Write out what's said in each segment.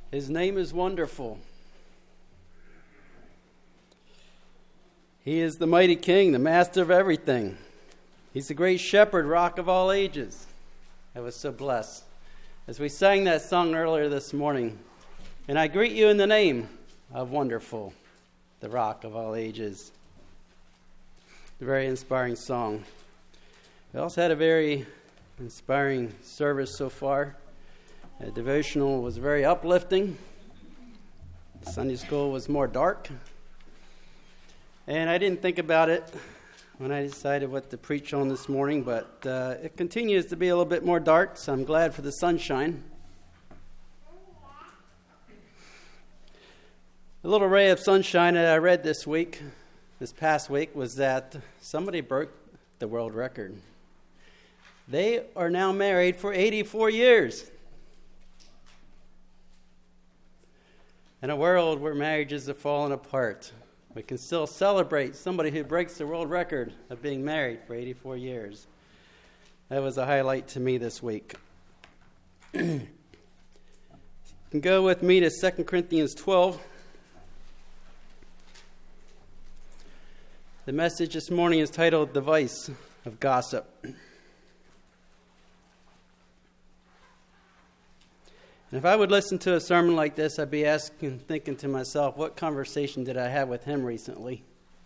His name is Wonderful. He is the mighty King, the master of everything. He's the great shepherd, rock of all ages. I was so blessed as we sang that song earlier this morning. And I greet you in the name of Wonderful, the rock of all ages. A very inspiring song. We also had a very inspiring service so far. The devotional was very uplifting. Sunday school was more dark. And I didn't think about it when I decided what to preach on this morning, but it continues to be a little bit more dark, so I'm glad for the sunshine. A little ray of sunshine that I read this past week, was that somebody broke the world record. They are now married for 84 years. In a world where marriages have fallen apart, we can still celebrate somebody who breaks the world record of being married for 84 years. That was a highlight to me this week. You can go with me to 2 Corinthians 12. The message this morning is titled, The Vice of Gossip. And if I would listen to a sermon like this, I'd be thinking to myself, what conversation did I have with him recently?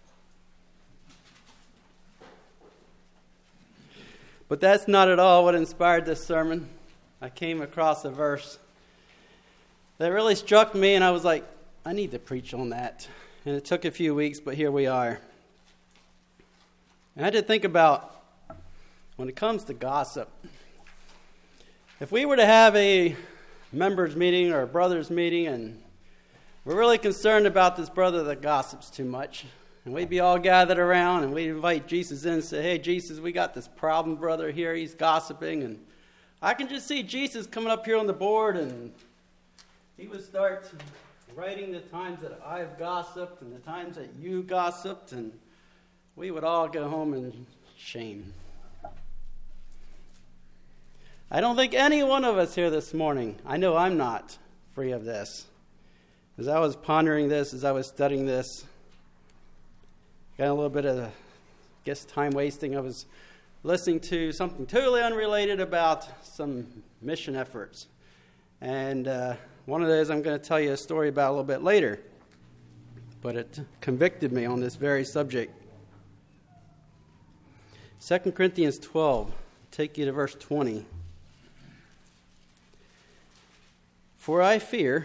But that's not at all what inspired this sermon. I came across a verse that really struck me, and I was like, I need to preach on that. And it took a few weeks, but here we are. And I had to think about, when it comes to gossip, if we were to have a members meeting or a brothers meeting, and we're really concerned about this brother that gossips too much, and we'd be all gathered around, and we'd invite Jesus in and say, hey, Jesus, we got this problem brother here, he's gossiping, and I can just see Jesus coming up here on the board, and he would start writing the times that I've gossiped and the times that you gossiped, and we would all go home in shame. I don't think any one of us here this morning, I know I'm not free of this. As I was pondering this, as I was studying this, got a little bit of, time wasting. I was listening to something totally unrelated about some mission efforts. And one of those I'm going to tell you a story about a little bit later. But it convicted me on this very subject. 2 Corinthians 12, take you to verse 20. For I fear,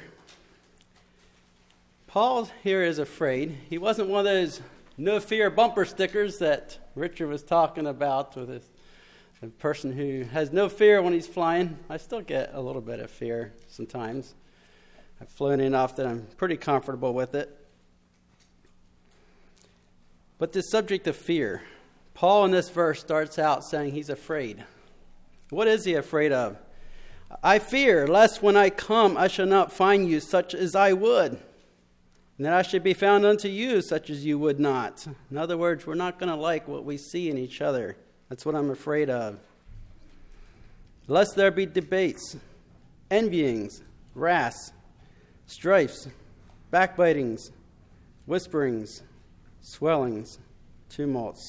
Paul here is afraid. He wasn't one of those no fear bumper stickers that Richard was talking about with a person who has no fear when he's flying. I still get a little bit of fear sometimes. I've flown enough that I'm pretty comfortable with it. But this subject of fear, Paul in this verse starts out saying he's afraid. What is he afraid of? I fear, lest when I come I shall not find you such as I would, and that I should be found unto you such as you would not. In other words, we're not going to like what we see in each other. That's what I'm afraid of. Lest there be debates, envyings, wraths, strifes, backbitings, whisperings, swellings, tumults.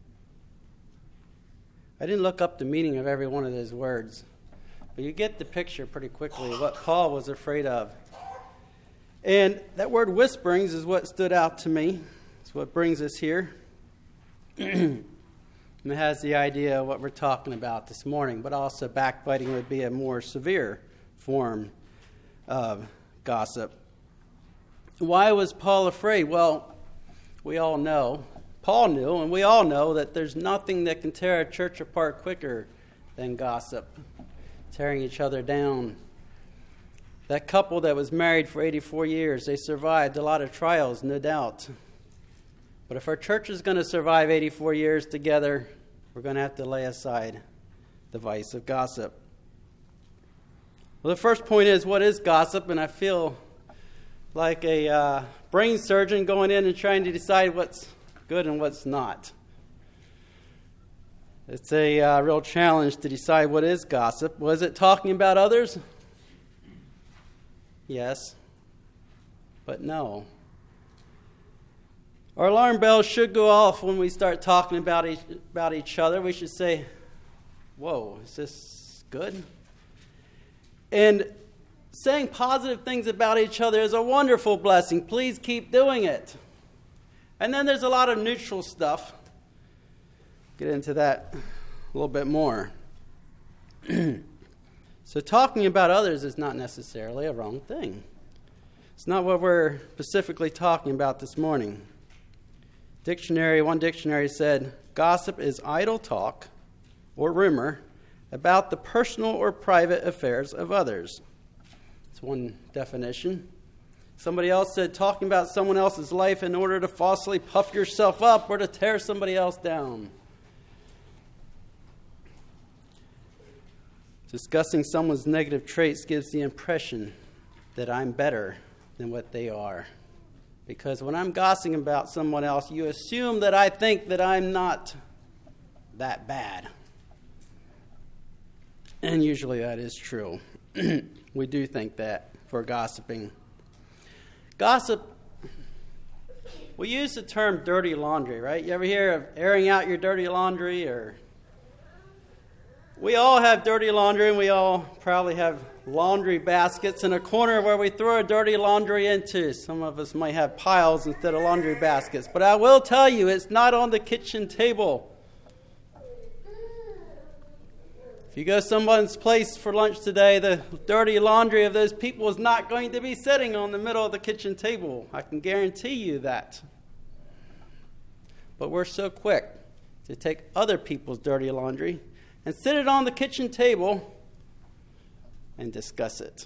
I didn't look up the meaning of every one of those words. But you get the picture pretty quickly of what Paul was afraid of. And that word whisperings is what stood out to me. It's what brings us here. And it has the idea of what we're talking about this morning. But also backbiting would be a more severe form of gossip. Why was Paul afraid? Well, we all know, Paul knew, and we all know that there's nothing that can tear a church apart quicker than gossip. Tearing each other down. That couple that was married for 84 years, they survived a lot of trials, no doubt. But if our church is going to survive 84 years together, we're going to have to lay aside the vice of gossip. Well, the first point is, what is gossip? And I feel like a brain surgeon going in and trying to decide what's good and what's not. It's a real challenge to decide what is gossip. Was it talking about others? yes, but no. Our alarm bells should go off when we start talking about each other. We should say, whoa, is this good? And saying positive things about each other is a wonderful blessing. Please keep doing it. And then there's a lot of neutral stuff. Get into that a little bit more. So talking about others is not necessarily a wrong thing. It's not what we're specifically talking about this morning. One dictionary said, gossip is idle talk or rumor about the personal or private affairs of others. That's one definition. Somebody else said, talking about someone else's life in order to falsely puff yourself up or to tear somebody else down. Discussing someone's negative traits gives the impression that I'm better than what they are. Because when I'm gossiping about someone else, you assume that I think that I'm not that bad. And usually that is true. We do think that for gossiping. Gossip, we use the term dirty laundry, right? You ever hear of airing out your dirty laundry? We all have dirty laundry, and we all probably have laundry baskets in a corner where we throw our dirty laundry into. Some of us might have piles instead of laundry baskets. But I will tell you, it's not on the kitchen table. If you go to someone's place for lunch today, the dirty laundry of those people is not going to be sitting on the middle of the kitchen table. I can guarantee you that. But we're so quick to take other people's dirty laundry and sit it on the kitchen table and discuss it.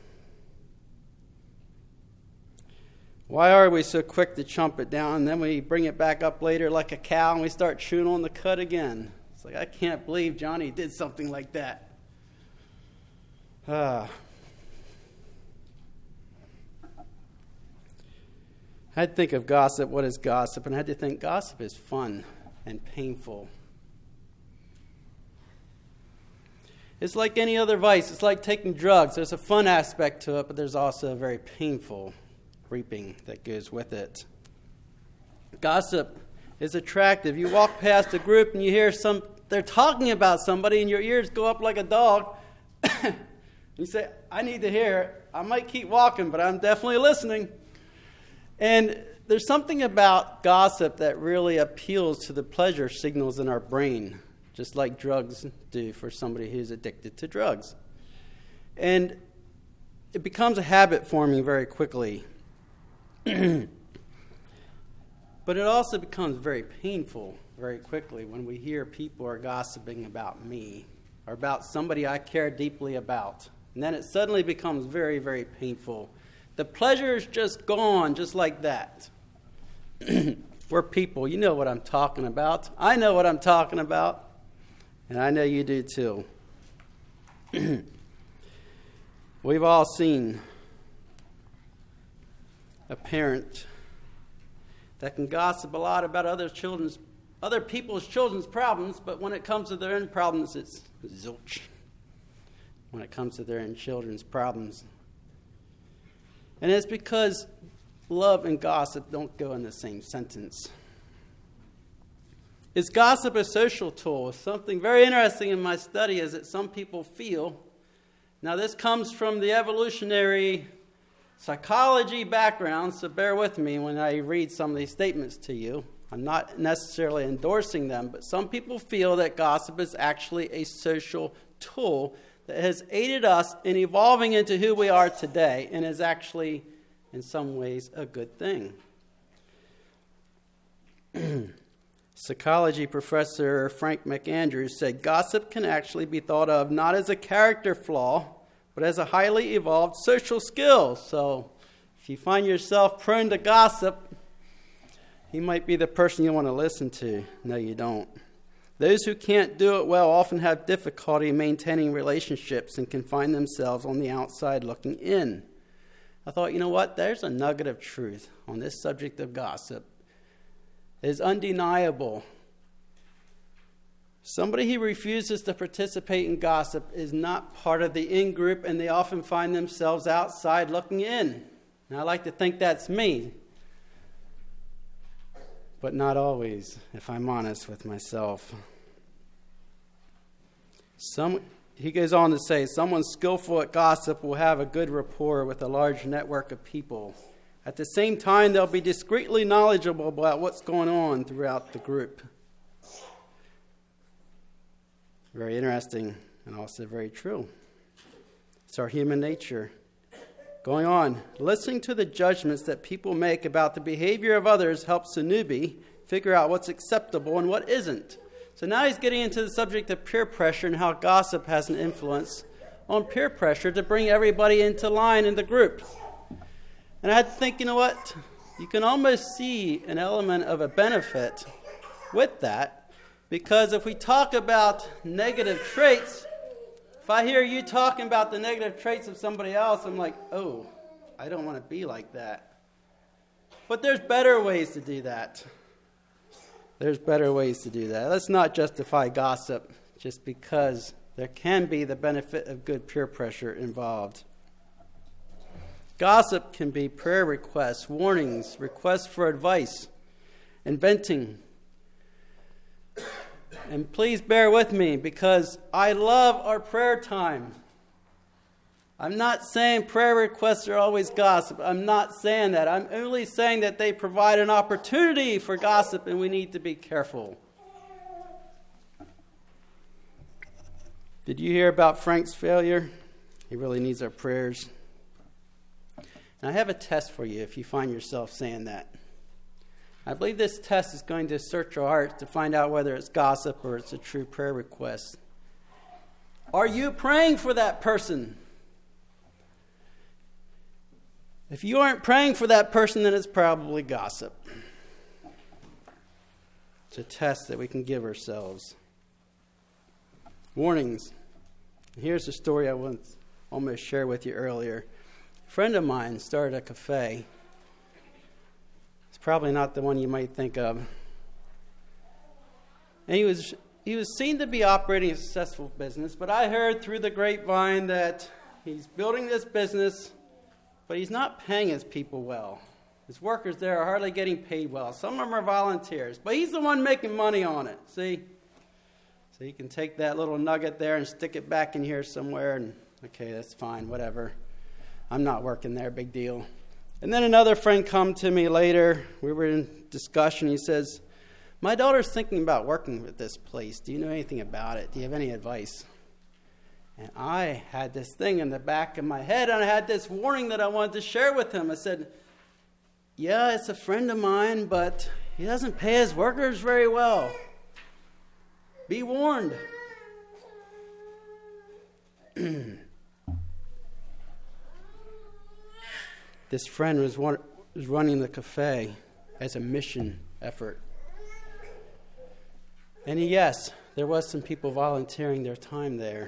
Why are we so quick to chomp it down, and then we bring it back up later like a cow and we start chewing on the cud again? It's like, I can't believe Johnny did something like that. I had to think of gossip. What is gossip? And I had to think gossip is fun and painful. It's like any other vice. It's like taking drugs. There's a fun aspect to it, but there's also a very painful reaping that goes with it. Gossip is attractive. You walk past a group and you hear they're talking about somebody, and your ears go up like a dog. You say, I need to hear it. I might keep walking, but I'm definitely listening. And there's something about gossip that really appeals to the pleasure signals in our brain, just like drugs do for somebody who's addicted to drugs. And it becomes a habit forming very quickly. But it also becomes very painful very quickly when we hear people are gossiping about me or about somebody I care deeply about. And then it suddenly becomes very, very painful. The pleasure is just gone, just like that. We're people. You know what I'm talking about. I know what I'm talking about. And I know you do too. We've all seen a parent that can gossip a lot about other people's children's problems, but when it comes to their own problems, it's zilch. When it comes to their own children's problems. And it's because love and gossip don't go in the same sentence. Is gossip a social tool? Something very interesting in my study is that some people feel, now this comes from the evolutionary psychology background, so bear with me when I read some of these statements to you. I'm not necessarily endorsing them, but some people feel that gossip is actually a social tool that has aided us in evolving into who we are today and is actually, in some ways, a good thing. Psychology professor Frank McAndrews said gossip can actually be thought of not as a character flaw, but as a highly evolved social skill. So if you find yourself prone to gossip, he might be the person you want to listen to. No, you don't. Those who can't do it well often have difficulty maintaining relationships and can find themselves on the outside looking in. I thought, you know what? There's a nugget of truth on this subject of gossip. It is undeniable Somebody who refuses to participate in gossip is not part of the in-group, and they often find themselves outside looking in. And I like to think that's me, but not always, if I'm honest with myself. He goes on to say, someone skillful at gossip will have a good rapport with a large network of people. At the same time, they'll be discreetly knowledgeable about what's going on throughout the group. Very interesting and also very true. It's our human nature. Going on, listening to the judgments that people make about the behavior of others helps a newbie figure out what's acceptable and what isn't. So now he's getting into the subject of peer pressure and how gossip has an influence on peer pressure to bring everybody into line in the group. And I had to think, you know what? You can almost see an element of a benefit with that. Because if we talk about negative traits, if I hear you talking about the negative traits of somebody else, I'm like, oh, I don't want to be like that. But there's better ways to do that. There's better ways to do that. Let's not justify gossip just because there can be the benefit of good peer pressure involved. Gossip can be prayer requests, warnings, requests for advice, and venting. And please bear with me because I love our prayer time. I'm not saying prayer requests are always gossip. I'm not saying that. I'm only saying that they provide an opportunity for gossip and we need to be careful. Did you hear about Frank's failure? He really needs our prayers. And I have a test for you if you find yourself saying that. I believe this test is going to search your heart to find out whether it's gossip or it's a true prayer request. Are you praying for that person? If you aren't praying for that person, then it's probably gossip. It's a test that we can give ourselves. Warnings. Here's a story I once almost shared with you earlier. A friend of mine started a cafe. Probably not the one you might think of. And he was seen to be operating a successful business, but I heard through the grapevine that he's building this business, but he's not paying his people well. His workers there are hardly getting paid well. Some of them are volunteers, but he's the one making money on it, see? So you can take that little nugget there and stick it back in here somewhere, and okay, that's fine, whatever. I'm not working there, big deal. And then another friend come to me later. We were in discussion. He says, my daughter's thinking about working at this place. Do you know anything about it? Do you have any advice? And I had this thing in the back of my head, and I had this warning that I wanted to share with him. I said, yeah, it's a friend of mine, but he doesn't pay his workers very well. Be warned. This friend was running the cafe as a mission effort. And yes, there was some people volunteering their time there.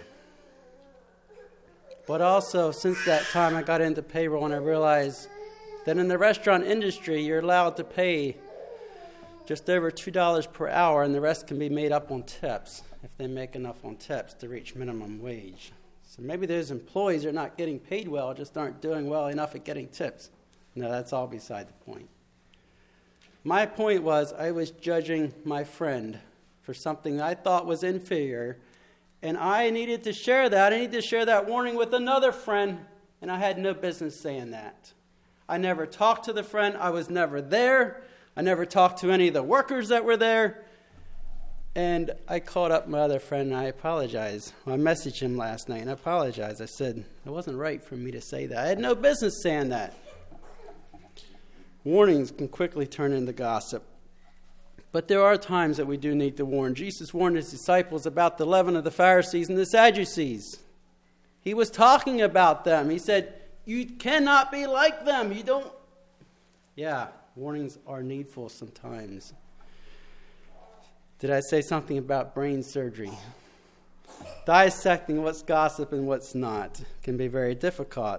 But also, since that time, I got into payroll and I realized that in the restaurant industry, you're allowed to pay just over $2 per hour, and the rest can be made up on tips if they make enough on tips to reach minimum wage. So maybe those employees are not getting paid well, just aren't doing well enough at getting tips. No, that's all beside the point. My point was I was judging my friend for something that I thought was inferior, and I needed to share that. I needed to share that warning with another friend, and I had no business saying that. I never talked to the friend. I was never there. I never talked to any of the workers that were there. And I called up my other friend, and I apologized. I messaged him last night, and I apologized. I said, it wasn't right for me to say that. I had no business saying that. Warnings can quickly turn into gossip. But there are times that we do need to warn. Jesus warned his disciples about the leaven of the Pharisees and the Sadducees. He was talking about them. He said, you cannot be like them. You don't. Yeah, warnings are needful sometimes. Did I say something about brain surgery? Dissecting what's gossip and what's not can be very difficult.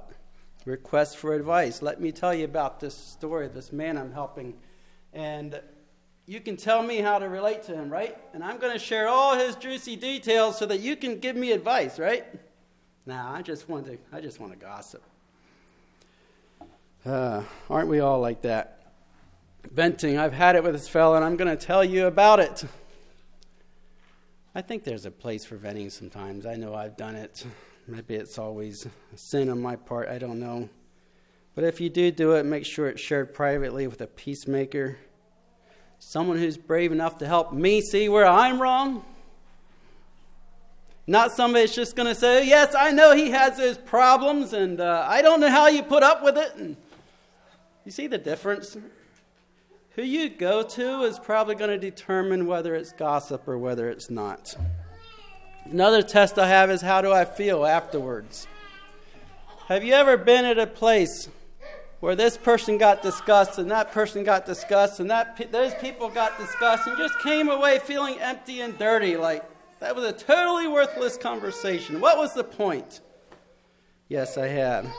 Requests for advice. Let me tell you about this story of this man I'm helping. And you can tell me how to relate to him, right? And I'm going to share all his juicy details so that you can give me advice, right? Nah, I just want to gossip. Aren't we all like that? Venting. I've had it with this fellow, and I'm going to tell you about it. I think there's a place for venting sometimes. I know I've done it. Maybe it's always a sin on my part. I don't know. But if you do it, make sure it's shared privately with a peacemaker. Someone who's brave enough to help me see where I'm wrong. Not somebody that's just going to say, yes, I know he has his problems, and I don't know how you put up with it. And you see the difference? Who you go to is probably going to determine whether it's gossip or whether it's not. Another test I have is, how do I feel afterwards? Have you ever been at a place where this person got discussed and that person got discussed and those people got discussed and just came away feeling empty and dirty, like that was a totally worthless conversation? What was the point? Yes, I have.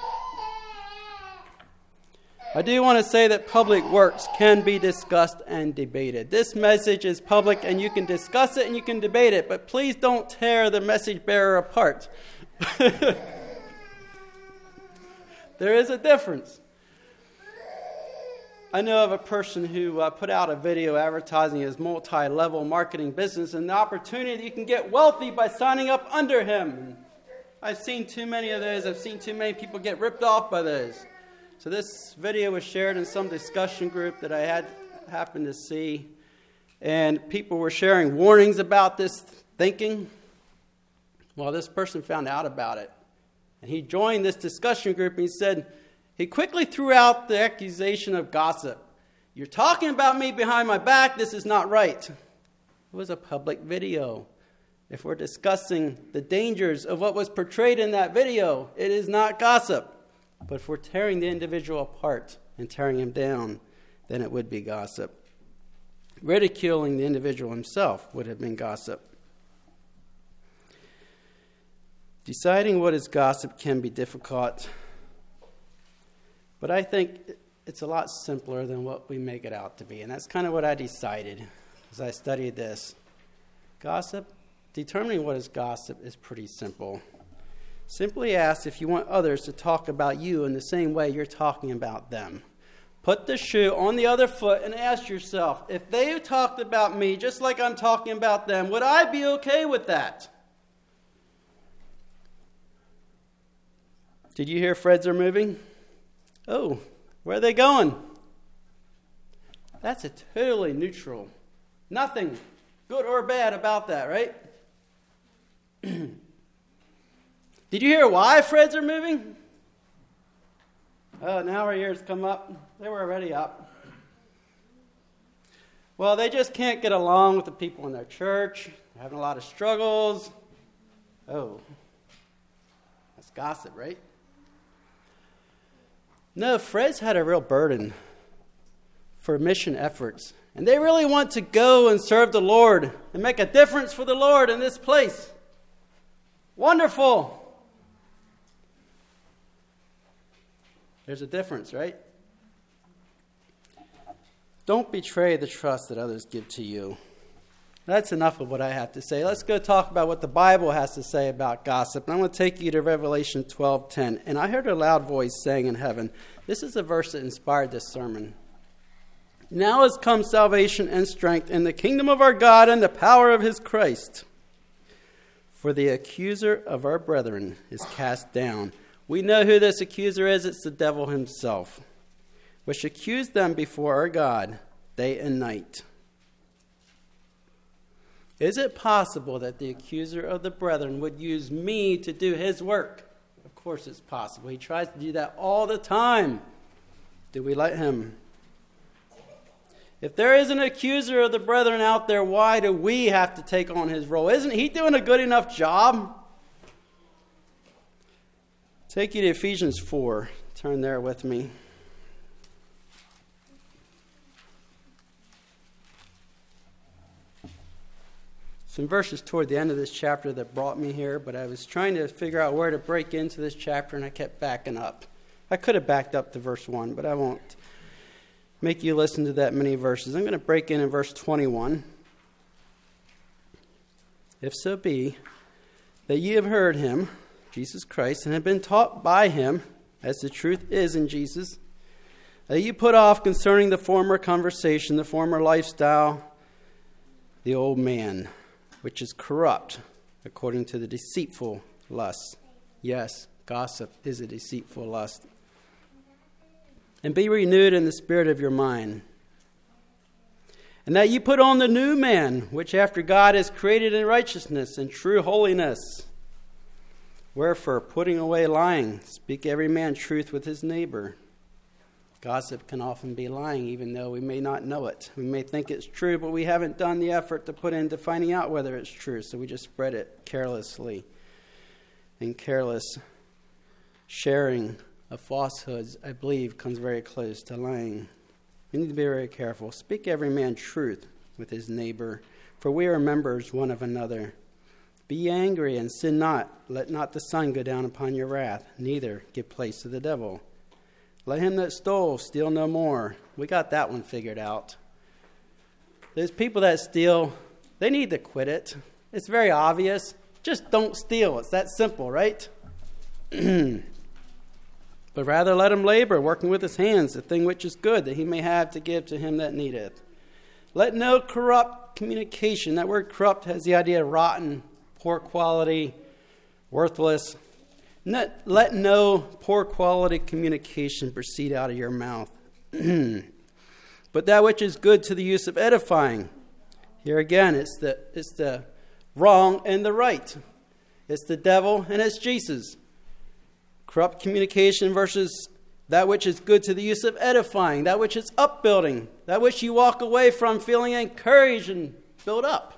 I do want to say that public works can be discussed and debated. This message is public, and you can discuss it and you can debate it, but please don't tear the message bearer apart. There is a difference. I know of a person who put out a video advertising his multi-level marketing business and the opportunity that you can get wealthy by signing up under him. I've seen too many of those. I've seen too many people get ripped off by those. So this video was shared in some discussion group that I happened to see, and people were sharing warnings about this thinking. Well, this person found out about it, and he joined this discussion group, and he said, he quickly threw out the accusation of gossip. You're talking about me behind my back. This is not right. It was a public video. If we're discussing the dangers of what was portrayed in that video, it is not gossip. But if we're tearing the individual apart and tearing him down, then it would be gossip. Ridiculing the individual himself would have been gossip. Deciding what is gossip can be difficult, but I think it's a lot simpler than what we make it out to be. And that's kind of what I decided as I studied this. Determining what is gossip is pretty simple. Simply ask if you want others to talk about you in the same way you're talking about them. Put the shoe on the other foot and ask yourself, if they talked about me just like I'm talking about them, would I be okay with that? Did you hear Freds are moving? Oh, where are they going? That's a totally neutral. Nothing good or bad about that, right? Did you hear why Freds are moving? Oh, now our ears come up. They were already up. Well, they just can't get along with the people in their church. They're having a lot of struggles. Oh, that's gossip, right? No, Freds had a real burden for mission efforts. And they really want to go and serve the Lord and make a difference for the Lord in this place. Wonderful. There's a difference, right? Don't betray the trust that others give to you. That's enough of what I have to say. Let's go talk about what the Bible has to say about gossip. And I'm going to take you to Revelation 12:10. And I heard a loud voice saying in heaven, this is a verse that inspired this sermon. Now has come salvation and strength in the kingdom of our God and the power of his Christ. For the accuser of our brethren is cast down. We know who this accuser is. It's the devil himself, which accused them before our God day and night. Is it possible that the accuser of the brethren would use me to do his work? Of course it's possible. He tries to do that all the time. Do we let him? If there is an accuser of the brethren out there, why do we have to take on his role? Isn't he doing a good enough job? Take you to Ephesians 4. Turn there with me. Some verses toward the end of this chapter that brought me here, but I was trying to figure out where to break into this chapter, and I kept backing up. I could have backed up to verse 1, but I won't. make you listen to that many verses. I'm going to break in verse 21. If so be that ye have heard him, Jesus Christ, and have been taught by him, as the truth is in Jesus, that you put off concerning the former conversation, the former lifestyle, the old man, which is corrupt, according to the deceitful lust. Yes, gossip is a deceitful lust. And be renewed in the spirit of your mind. And that you put on the new man, which after God is created in righteousness and true holiness. Wherefore, putting away lying, speak every man truth with his neighbor. Gossip can often be lying, even though we may not know it. We may think it's true, but we haven't done the effort to put into finding out whether it's true, so we just spread it carelessly. And careless sharing of falsehoods, I believe, comes very close to lying. We need to be very careful. Speak every man truth with his neighbor, for we are members one of another. Be angry and sin not. Let not the sun go down upon your wrath, neither give place to the devil. Let him that stole steal no more. We got that one figured out. Those people that steal, they need to quit it. It's very obvious. Just don't steal. It's that simple, right? But rather let him labor, working with his hands, the thing which is good, that he may have to give to him that needeth. Let no corrupt communication. That word corrupt has the idea of rotten, poor quality, worthless. Let no poor quality communication proceed out of your mouth. But that which is good to the use of edifying. Here again, it's the wrong and the right. It's the devil and it's Jesus. Corrupt communication versus that which is good to the use of edifying, that which is upbuilding, that which you walk away from feeling encouraged and built up.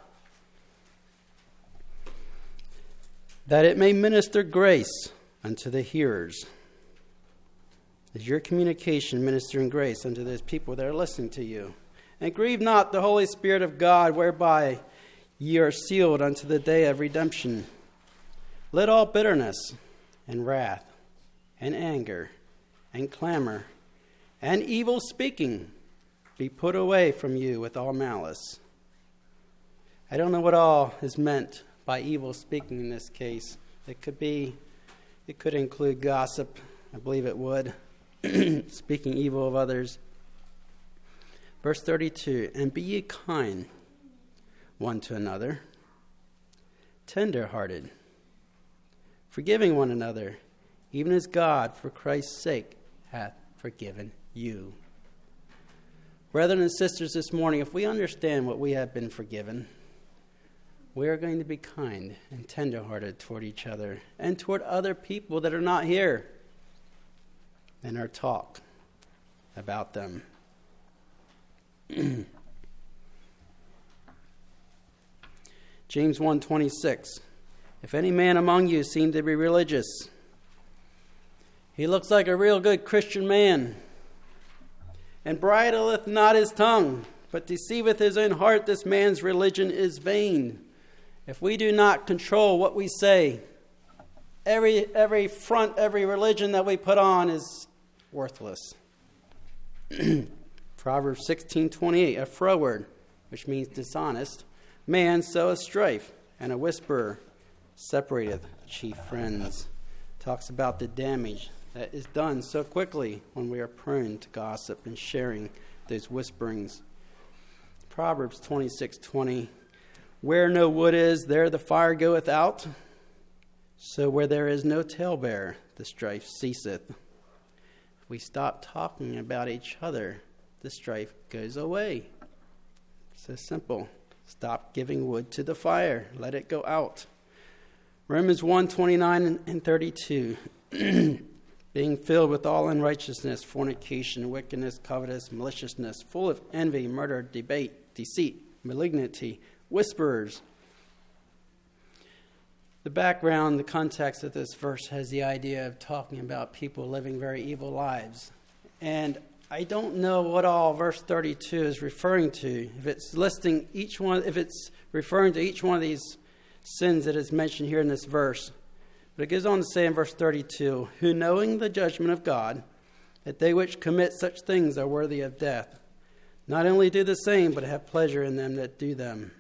That it may minister grace unto the hearers. Is your communication ministering grace unto those people that are listening to you? And grieve not the Holy Spirit of God, whereby ye are sealed unto the day of redemption. Let all bitterness and wrath and anger and clamor and evil speaking be put away from you with all malice. I don't know what all is meant by evil speaking in this case. It could include gossip. I believe it would. Speaking evil of others. Verse 32, and be ye kind one to another, tender-hearted, forgiving one another, even as God, for Christ's sake, hath forgiven you. Brethren and sisters, this morning, if we understand what we have been forgiven, we are going to be kind and tender-hearted toward each other and toward other people that are not here in our talk about them. James 1:26. If any man among you seem to be religious, he looks like a real good Christian man, and bridleth not his tongue, but deceiveth his own heart, this man's religion is vain. If we do not control what we say, every front, every religion that we put on is worthless. Proverbs 16:28, a froward, which means dishonest, man soweth strife, and a whisperer separateth chief friends. Talks about the damage that is done so quickly when we are prone to gossip and sharing those whisperings. Proverbs 26:20, where no wood is, there the fire goeth out. So where there is no talebearer, the strife ceaseth. If we stop talking about each other, the strife goes away. So simple. Stop giving wood to the fire. Let it go out. Romans 1:29 and 32. Being filled with all unrighteousness, fornication, wickedness, covetous, maliciousness, full of envy, murder, debate, deceit, malignity, whisperers. The background, the context of this verse has the idea of talking about people living very evil lives. And I don't know what all verse 32 is referring to. If it's listing each one, if it's referring to each one of these sins that is mentioned here in this verse. But it goes on to say in verse 32, who knowing the judgment of God, that they which commit such things are worthy of death. Not only do the same, but have pleasure in them that do them.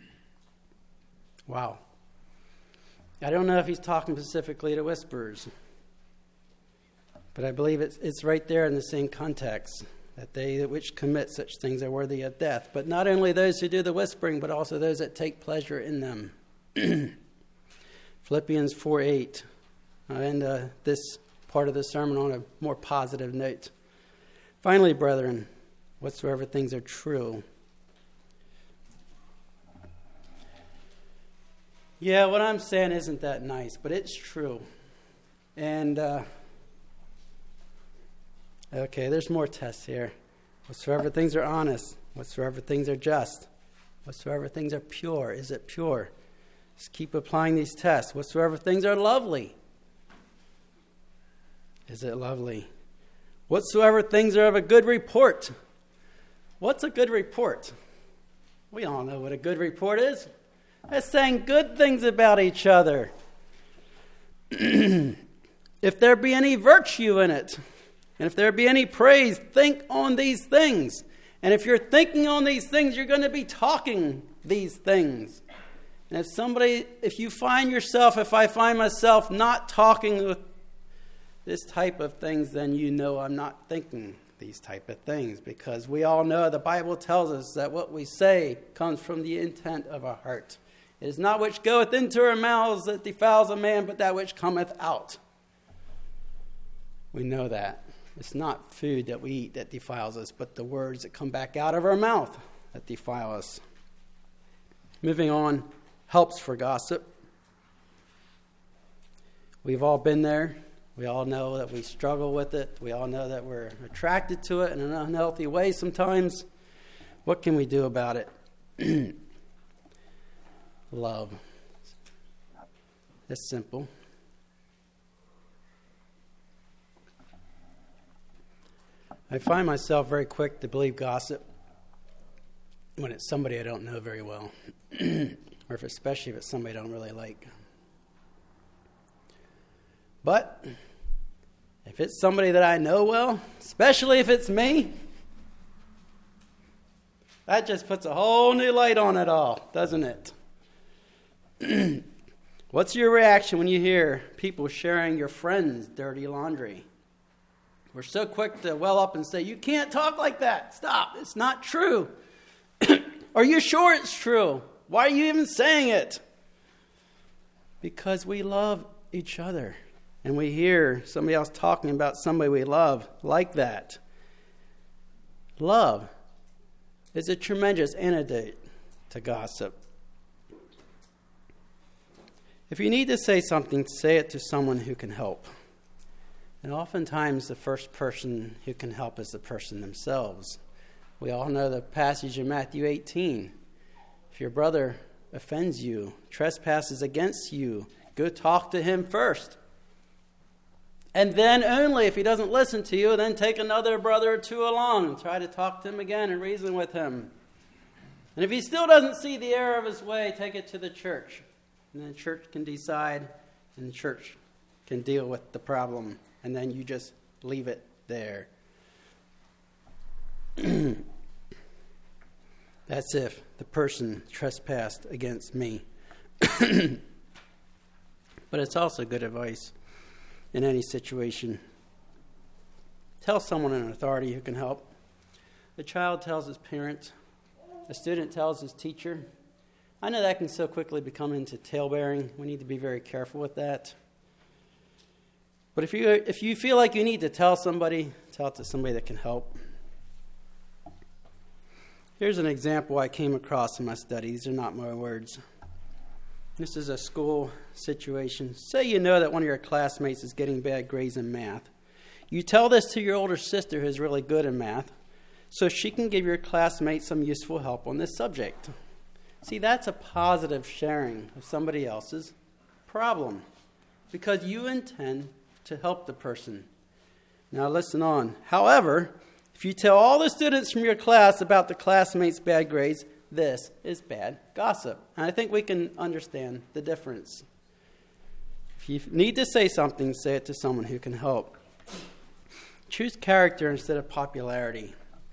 Wow. I don't know if he's talking specifically to whisperers, but I believe it's right there in the same context, that they which commit such things are worthy of death. But not only those who do the whispering, but also those that take pleasure in them. Philippians 4:8. I'll end this part of the sermon on a more positive note. Finally, brethren, whatsoever things are true. Yeah, what I'm saying isn't that nice, but it's true. And, okay, there's more tests here. Whatsoever things are honest, whatsoever things are just, whatsoever things are pure. Is it pure? Just keep applying these tests. Whatsoever things are lovely. Is it lovely? Whatsoever things are of a good report. What's a good report? We all know what a good report is. That's saying good things about each other. If there be any virtue in it, and if there be any praise, think on these things. And if you're thinking on these things, you're going to be talking these things. And if I find myself not talking with this type of things, then you know I'm not thinking these type of things. Because we all know the Bible tells us that what we say comes from the intent of our heart. It is not which goeth into our mouths that defiles a man, but that which cometh out. We know that. It's not food that we eat that defiles us, but the words that come back out of our mouth that defile us. Moving on, helps for gossip. We've all been there. We all know that we struggle with it. We all know that we're attracted to it in an unhealthy way sometimes. What can we do about it? Love. It's simple. I find myself very quick to believe gossip when it's somebody I don't know very well, or especially if it's somebody I don't really like. But if it's somebody that I know well, especially if it's me, that just puts a whole new light on it all, doesn't it? What's your reaction when you hear people sharing your friends' dirty laundry? We're so quick to well up and say, you can't talk like that. Stop. It's not true. Are you sure it's true? Why are you even saying it? Because we love each other. And we hear somebody else talking about somebody we love like that. Love is a tremendous antidote to gossip. If you need to say something, say it to someone who can help. And oftentimes the first person who can help is the person themselves. We all know the passage in Matthew 18. If your brother offends you, trespasses against you, go talk to him first. And then only if he doesn't listen to you, then take another brother or two along and try to talk to him again and reason with him. And if he still doesn't see the error of his way, take it to the church. And then the church can decide, and the church can deal with the problem. And then you just leave it there. That's if the person trespassed against me. But it's also good advice in any situation. Tell someone in authority who can help. The child tells his parent. The student tells his teacher. I know that can so quickly become into tale-bearing. We need to be very careful with that. But if you feel like you need to tell somebody, tell it to somebody that can help. Here's an example I came across in my study. These are not my words. This is a school situation. Say you know that one of your classmates is getting bad grades in math. You tell this to your older sister who's really good in math, so she can give your classmate some useful help on this subject. See, that's a positive sharing of somebody else's problem, because you intend to help the person. Now listen on. However, if you tell all the students from your class about the classmates' bad grades, this is bad gossip. And I think we can understand the difference. If you need to say something, say it to someone who can help. Choose character instead of popularity.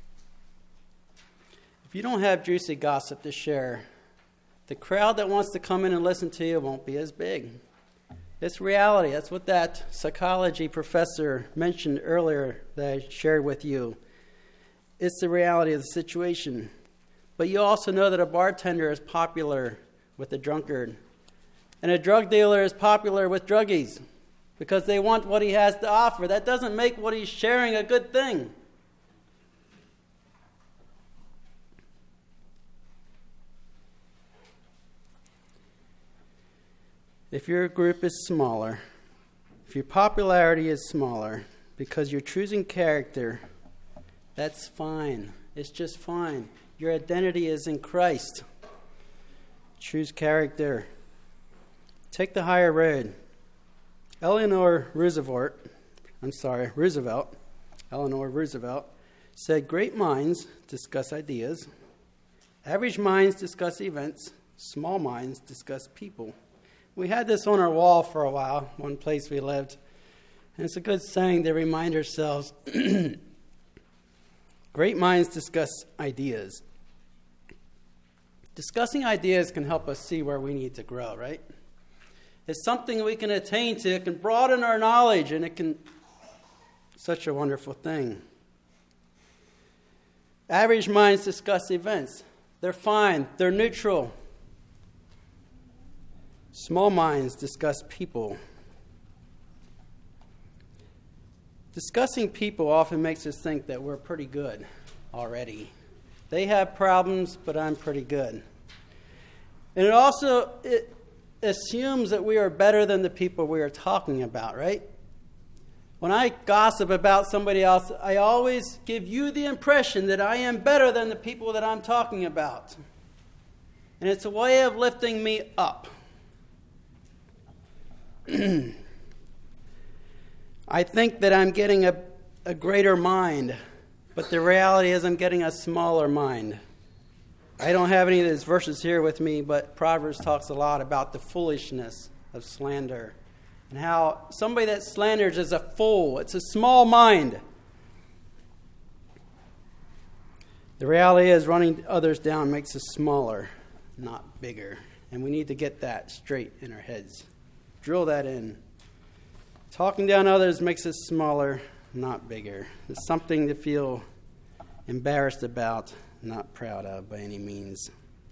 If you don't have juicy gossip to share, the crowd that wants to come in and listen to you won't be as big. It's reality. That's what that psychology professor mentioned earlier that I shared with you. It's the reality of the situation. But you also know that a bartender is popular with a drunkard, and a drug dealer is popular with druggies because they want what he has to offer. That doesn't make what he's sharing a good thing. If your group is smaller, if your popularity is smaller because you're choosing character, that's fine. It's just fine. Your identity is in Christ. Choose character. Take the higher road. Eleanor Roosevelt said, "Great minds discuss ideas. Average minds discuss events. Small minds discuss people." We had this on our wall for a while, one place we lived. And it's a good saying to remind ourselves, great minds discuss ideas. Discussing ideas can help us see where we need to grow, right? It's something we can attain to. It can broaden our knowledge, and it can... Such a wonderful thing. Average minds discuss events. They're fine. They're neutral. Small minds discuss people. Discussing people often makes us think that we're pretty good already. They have problems, but I'm pretty good. And it assumes that we are better than the people we are talking about, right? When I gossip about somebody else, I always give you the impression that I am better than the people that I'm talking about. And it's a way of lifting me up. I think that I'm getting a greater mind, but the reality is I'm getting a smaller mind. I don't have any of these verses here with me, but Proverbs talks a lot about the foolishness of slander and how somebody that slanders is a fool. It's a small mind. The reality is running others down makes us smaller, not bigger. And we need to get that straight in our heads. Drill that in. Talking down others makes us smaller, not bigger. It's something to feel embarrassed about, not proud of by any means.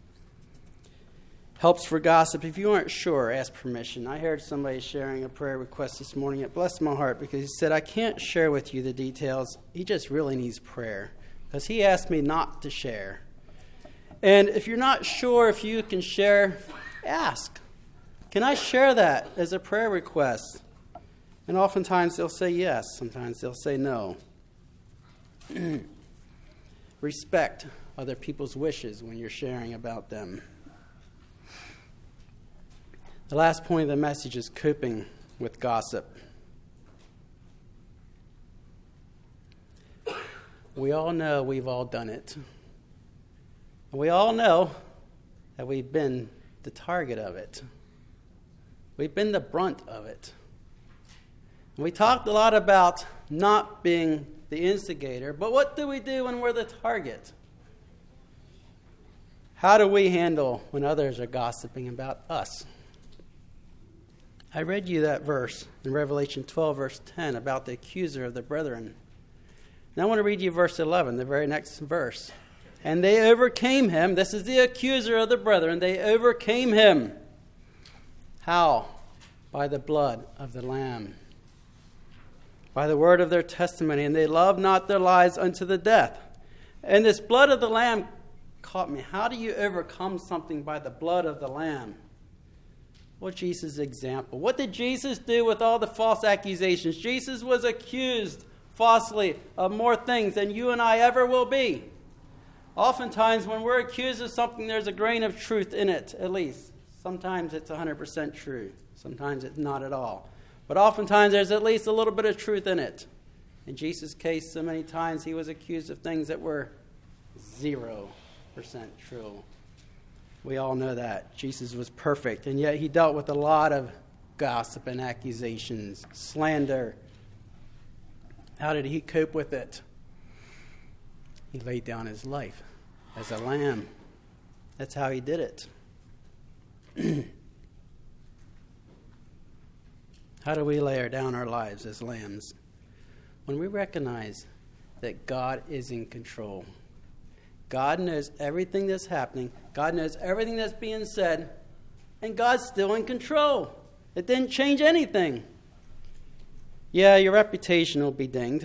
Helps for gossip. If you aren't sure, ask permission. I heard somebody sharing a prayer request this morning. It blessed my heart because he said, I can't share with you the details. He just really needs prayer because he asked me not to share. And if you're not sure if you can share, ask. Can I share that as a prayer request? And oftentimes they'll say yes. Sometimes they'll say no. Respect other people's wishes when you're sharing about them. The last point of the message is coping with gossip. We all know we've all done it. We all know that we've been the target of it. We've been the brunt of it. We talked a lot about not being the instigator, but what do we do when we're the target? How do we handle when others are gossiping about us? I read you that verse in Revelation 12, verse 10, about the accuser of the brethren. Now I want to read you verse 11, the very next verse. And they overcame him. This is the accuser of the brethren. They overcame him. How? By the blood of the Lamb. By the word of their testimony. And they loved not their lives unto the death. And this blood of the Lamb caught me. How do you overcome something by the blood of the Lamb? Well, Jesus' example. What did Jesus do with all the false accusations? Jesus was accused falsely of more things than you and I ever will be. Oftentimes, when we're accused of something, there's a grain of truth in it, at least. Sometimes it's 100% true. Sometimes it's not at all. But oftentimes, there's at least a little bit of truth in it. In Jesus' case, so many times he was accused of things that were 0% true. We all know that. Jesus was perfect, and yet he dealt with a lot of gossip and accusations, slander. How did he cope with it? He laid down his life as a lamb. That's how he did it. How do we lay down our lives as lambs? When we recognize that God is in control. God knows everything that's happening. God knows everything that's being said. And God's still in control. It didn't change anything. Yeah, your reputation will be dinged.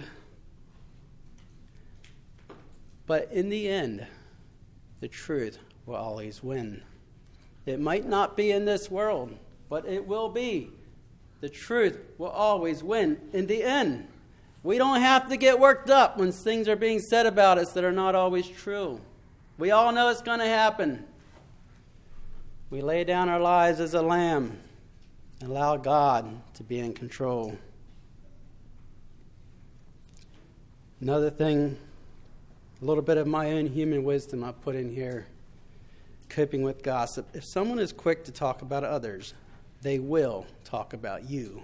But in the end, the truth will always win. It might not be in this world, but it will be. The truth will always win in the end. We don't have to get worked up when things are being said about us that are not always true. We all know it's going to happen. We lay down our lives as a lamb and allow God to be in control. Another thing, a little bit of my own human wisdom I put in here. Coping with gossip. If someone is quick to talk about others, they will talk about you.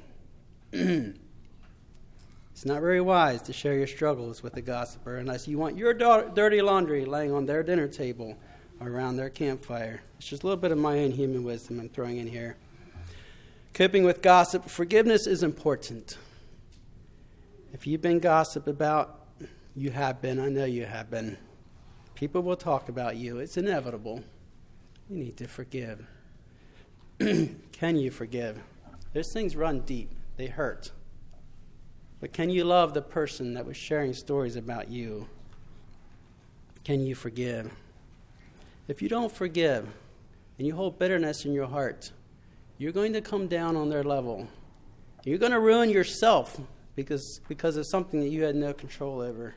It's not very wise to share your struggles with a gossiper unless you want your dirty laundry laying on their dinner table or around their campfire. It's just a little bit of my own human wisdom I'm throwing in here. Coping with gossip. Forgiveness is important. If you've been gossiped about, you have been. I know you have been. People will talk about you. It's inevitable. You need to forgive. Can you forgive? Those things run deep. They hurt. But can you love the person that was sharing stories about you? Can you forgive? If you don't forgive and you hold bitterness in your heart, you're going to come down on their level. You're going to ruin yourself because of something that you had no control over.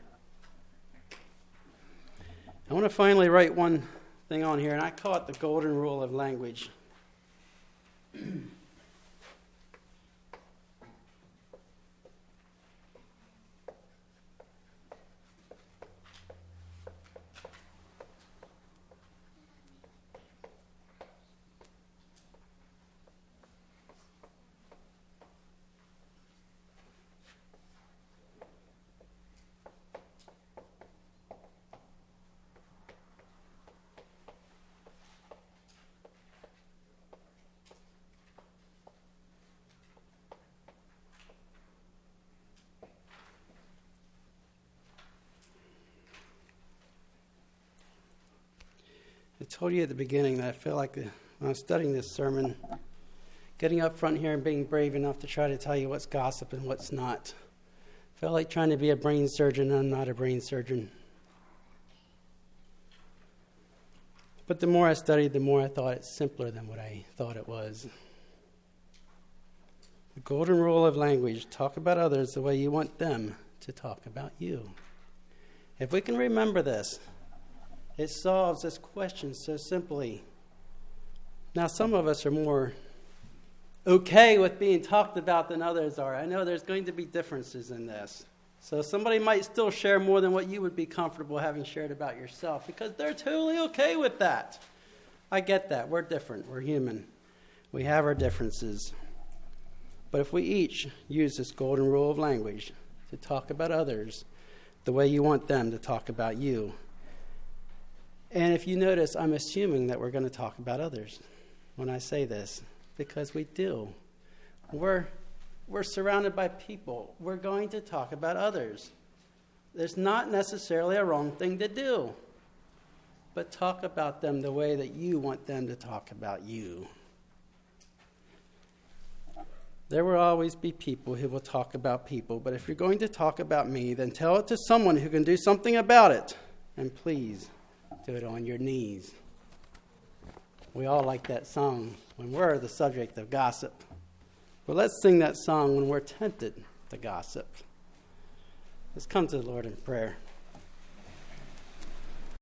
I want to finally write one thing on here, and I call it the golden rule of language. I told you at the beginning that I feel like when I was studying this sermon, getting up front here and being brave enough to try to tell you what's gossip and what's not. I felt like trying to be a brain surgeon, and I'm not a brain surgeon. But the more I studied, the more I thought it's simpler than what I thought it was. The golden rule of language: talk about others the way you want them to talk about you. If we can remember this, it solves this question so simply. Now, some of us are more okay with being talked about than others are. I know there's going to be differences in this. So somebody might still share more than what you would be comfortable having shared about yourself because they're totally okay with that. I get that. We're different. We're human. We have our differences. But if we each use this golden rule of language to talk about others the way you want them to talk about you, and if you notice, I'm assuming that we're going to talk about others when I say this, because we do. We're surrounded by people. We're going to talk about others. There's not necessarily a wrong thing to do, but talk about them the way that you want them to talk about you. There will always be people who will talk about people, but if you're going to talk about me, then tell it to someone who can do something about it. And please, do it on your knees. We all like that song when we're the subject of gossip. But let's sing that song when we're tempted to gossip. Let's come to the Lord in prayer.